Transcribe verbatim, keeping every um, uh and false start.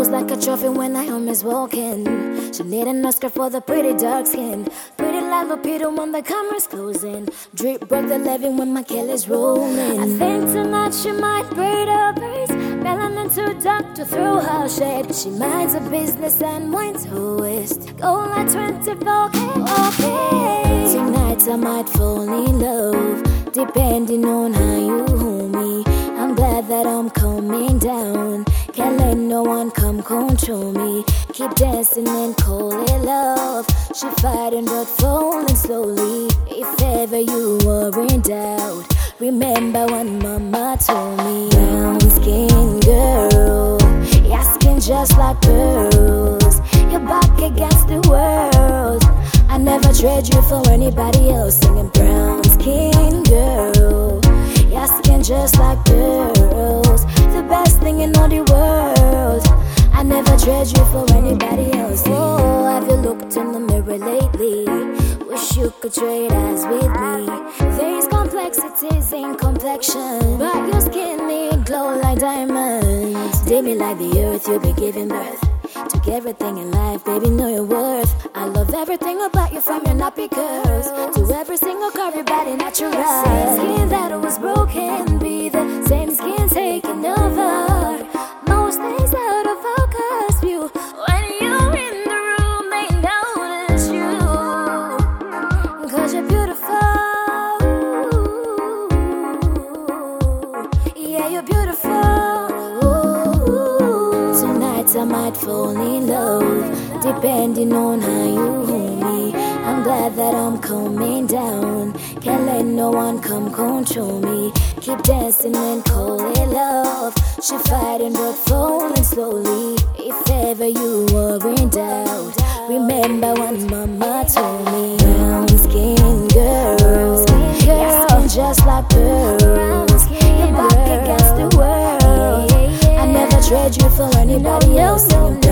pose like a trophy when Naomi's walking. She need an Oscar for the pretty dark skin. Pretty like Lupita when the camera's closing. Drip broke the levee when my Kelly's rolling. I think tonight she might braid her braids. Melanin too dark to throw her shade. She minds her business and winds her waist. Go like twenty-four K, okay. Tonight I might fall in love, depending on how you hold me. I'm glad that I'm coming down. Can't let no one come control me. Keep dancing and call it love. She fighting but falling slowly. If ever you were in doubt, remember what mama told me. Brown skin girl, your skin just like pearls. You're back against the world. I never trade you for anybody else. Singing brown skin girl, your skin just like pearls. The best thing in all the world. I never trade you for anybody else. Oh, have you looked in the mirror lately? Wish you could trade eyes with me. There's complexities in complexion, but your skin need glow like diamonds. Dim me like the earth, you'll be giving birth to everything in life, baby, know your worth. I love everything about you, from your nappy curls to every single curvy body natural. Same skin that was broken, be the same skin taking over. Most things out of focus view. When you're in the room, they notice you, cause you're beautiful. Yeah, you're beautiful. Tonight I might fall in love, depending on how you hold me. I'm glad that I'm coming down. Can't let no one come control me. Keep dancing and call it love. She fighting but falling slowly. If ever you were in doubt, remember what mama told me. Brown skin girl, your skin just like pearls. You're back against the world. I never trade you for anybody else.